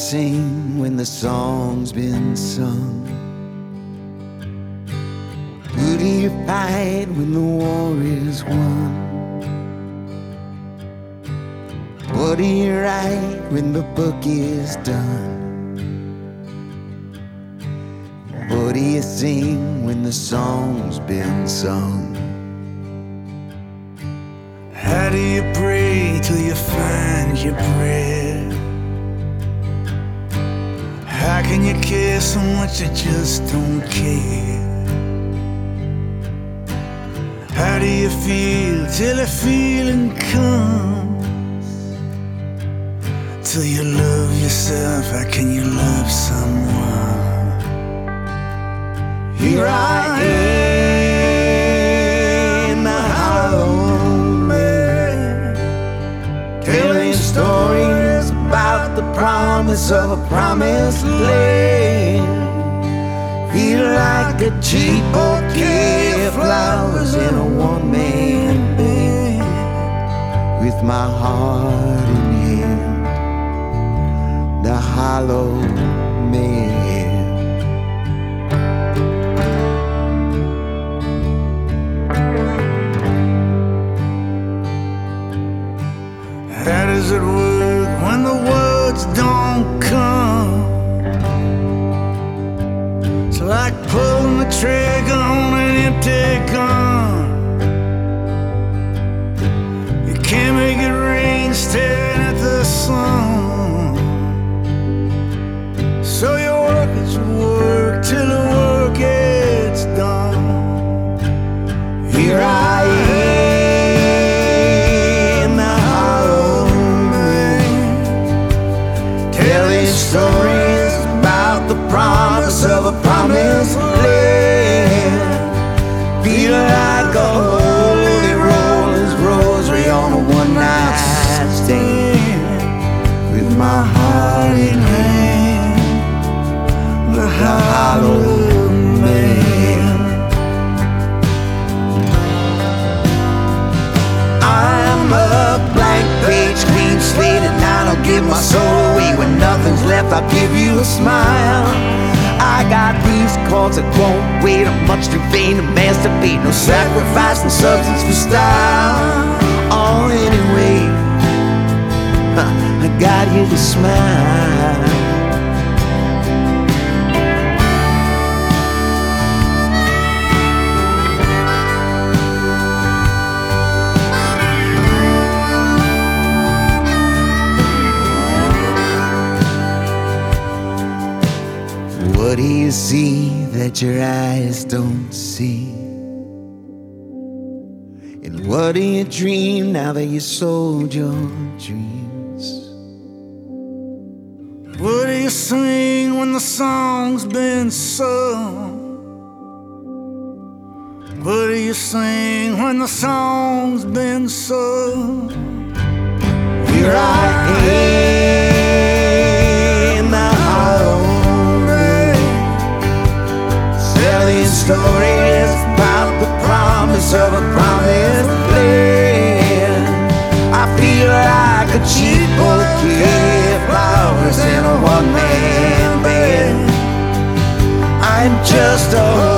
sing when the song's been sung? Who do you fight when the war is won? What do you write when the book is done? What do you sing when the song's been sung? How do you pray till you find your bread? How can you care so much you just don't care? How do you feel till the feeling comes? Till you love yourself, how can you love someone? Here I am, the hollow man, telling stories about the promise of a promised land. Feel like a cheap bouquet of flowers in a one-man band, with my heart in hand, the hollow man. How does it work when the words don't come? It's like pulling the trigger on an empty gun. You can't make it rain staring at the sun. So you work at your work till the work gets done. Here I am, the hollow man, telling stories about the promise of a promised land. Feel like a holy roller's rosary on a one-night stand, with my heart in hand, the hollow man. I'm a blank page, clean slate, and I don't give my soul away. When nothing's left, I'll give you a smile. I got these chords that won't wait. I'm much too vain to masturbate. No sacrifice, no substance for style. Oh, anyway, I got you to smile. What do you see that your eyes don't see? And what do you dream now that you sold your dreams? What do you sing when the song's been sung? What do you sing when the song's been sung? Here I am, the hollow man, telling stories about the promise of a promised land. I feel like a cheap bouquet of flowers in a one-man band. I'm just a